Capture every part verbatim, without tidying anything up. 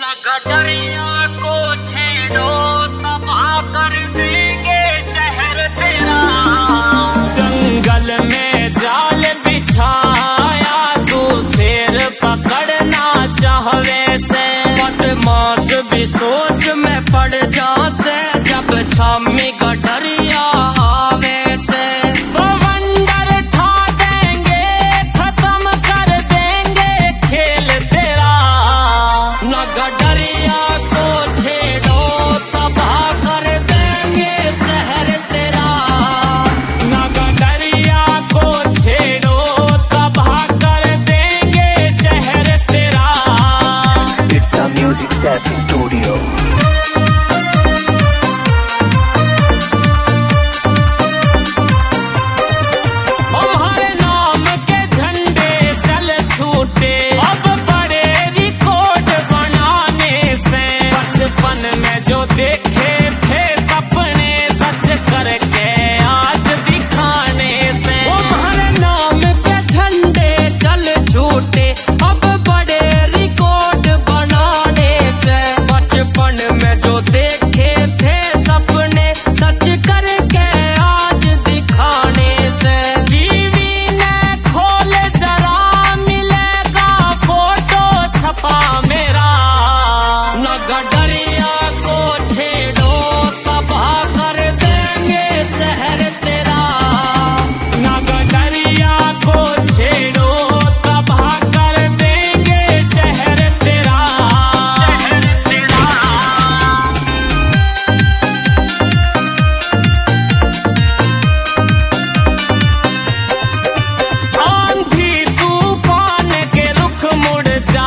गडरिया को छेड़ो तबाह कर देंगे शहर तेरा। जंगल में जाल बिछाया तू शेर पकड़ना चाहवे से। बदमाश भी सोच में पड़ जाते जब शामी गडरिया आवे से। वो वंडर ठा देंगे खत्म कर देंगे खेल तेरा। न गडरिया को छेड़ो तबाह कर देंगे शहर तेरा। न गडरिया को छेड़ो तबाह कर देंगे शहर तेरा। It's a music set studio. अब बड़े रिकॉर्ड बनाने से। बचपन में जो देखे थे सपने सच करके आज दिखाने से। तुम्हारे नाम के झंडे चल छूटे अब बड़े रिकॉर्ड बनाने से। बचपन में जो देखे थे सपने सच करके आज दिखाने से। टीवी ने खोल जरा छपा मेरा। न गडरिया को छेड़ो तबाह कर देंगे शहर तेरा। न गडरिया को छेड़ो तबाह कर देंगे शहर तेरा। शहर तेरा। आंधी तूफान के रुख मुड़ जा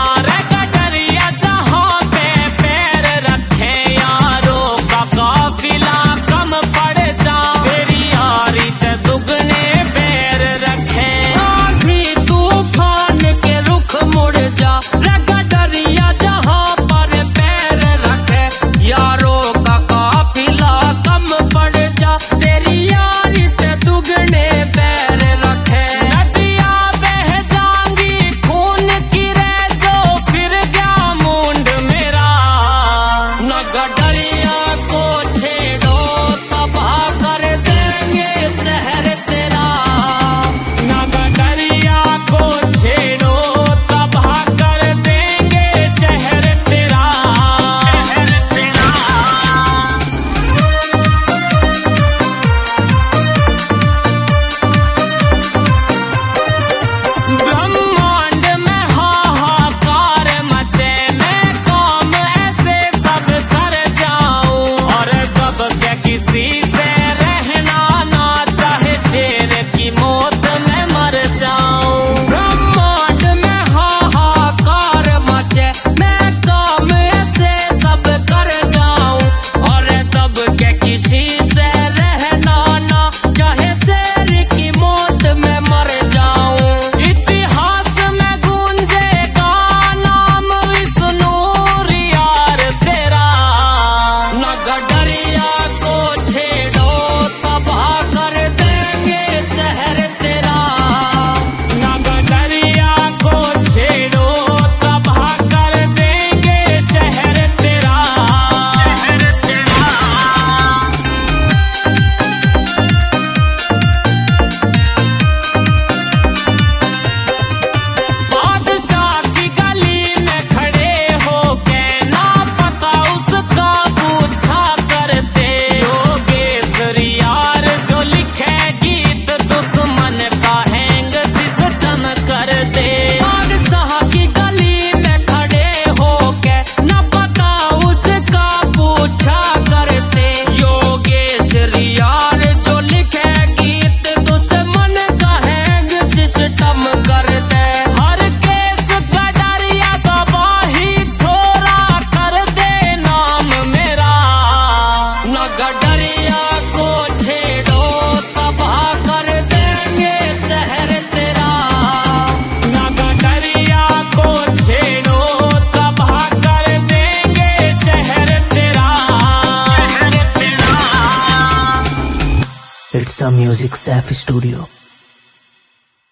It's a music safe studio.